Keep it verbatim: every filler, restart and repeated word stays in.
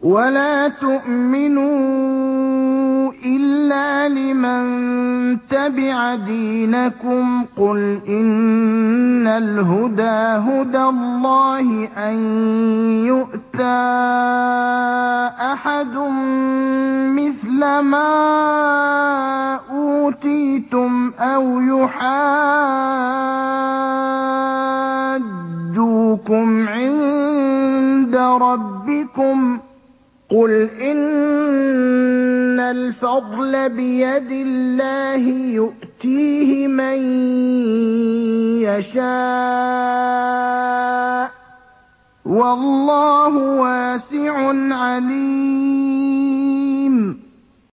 وَلَا تُؤْمِنُوا إِلَّا لِمَن تَبِعَ دِينَكُمْ ۚ قُلْ إِنَّ الْهُدَىٰ هُدَى اللَّهِ أَن يُؤْتَىٰ أَحَدٌ مِّثْلَ مَا أُوتِيتُمْ أَوْ يُحَاجُّوكُمْ عِندَ رَبِّكُمْ ۗ قُلْ إِنَّ الْفَضْلَ بِيَدِ اللَّهِ يُؤْتِيهِ مَن يَشَاءُ ۗ وَاللَّهُ وَاسِعٌ عَلِيمٌ